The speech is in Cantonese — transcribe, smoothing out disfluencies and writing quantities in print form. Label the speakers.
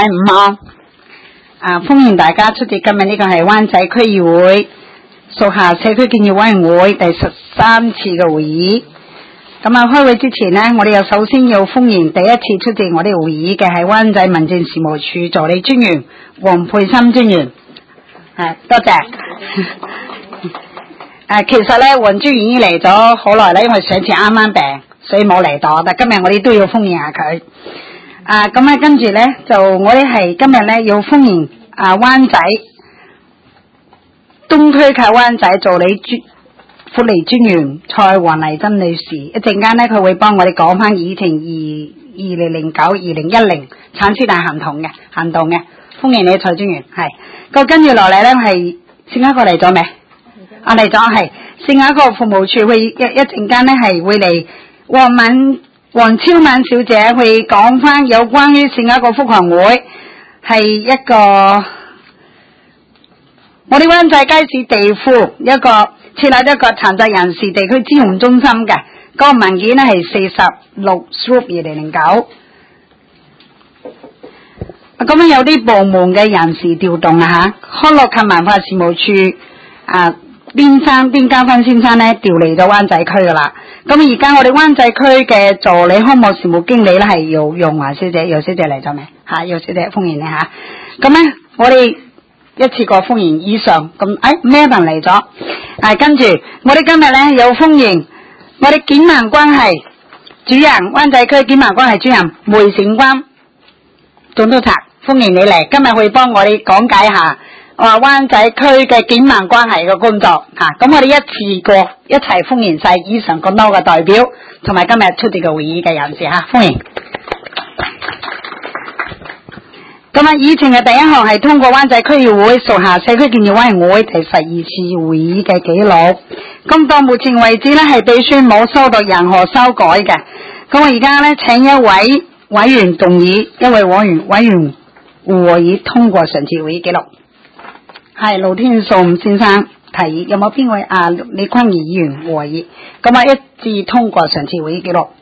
Speaker 1: 午安。歡迎大家出席今日呢個係灣仔區議會屬下社區建設委員會第13次嘅會議。咁開會之前呢，我哋又首先要歡迎第一次出席我哋會議嘅係灣仔民政事務處助理專員黃佩珊專員。多謝。其實呢，黃專員已經嚟咗好耐啦，因為上次啱啱病，所以冇嚟到。但今日我哋都要歡迎下佢。咁跟住咧，就我哋係今日咧要歡迎灣仔東區及灣仔助理福利專員蔡黃麗珍女士，一陣間咧佢會幫我哋講翻議程2009-2010橙絲帶行動嘅，歡迎你蔡專員。係，咁跟住落嚟咧係聖雅各嚟咗未？嚟咗係聖雅各服務處會一陣間咧係會嚟黃超敏小姐會講翻有關於聖雅各福群會係一個我哋灣仔街市地庫一個設立一個殘疾人士地區支援中心嘅，嗰個文件呢係46/2009。咁樣有啲部門嘅人事調動康樂及文化事務處邊家芬先生咧調離咗灣仔區噶啦，咁而家我哋灣仔區嘅助理康樂事務經理咧係姚華小姐，姚小姐嚟咗未？姚小姐歡迎你吓。咁咧我哋一次過歡迎以上咁，Melvin 嚟咗，跟住我哋今日咧有歡迎我哋檢民關係主任，灣仔區檢民關係主任梅成關總督察，歡迎你嚟，今日會幫我哋講解下灣仔區嘅檢民關係嘅工作咁我哋一次過一齊歡迎晒以上咁多嘅代表同埋今日出席嘅會議嘅人士歡迎。咁議程嘅第一項係通過灣仔區議會屬下社區建設委員會第12次會議嘅記錄。咁到目前為止呢係秘書冇收到任何修改嘅。咁我而家呢請一位委員動議，一位委員和議通過上次會議記錄。係盧天頌先生提議，有冇邊位李坤儀議員和議？咁一致通過上次會議記錄。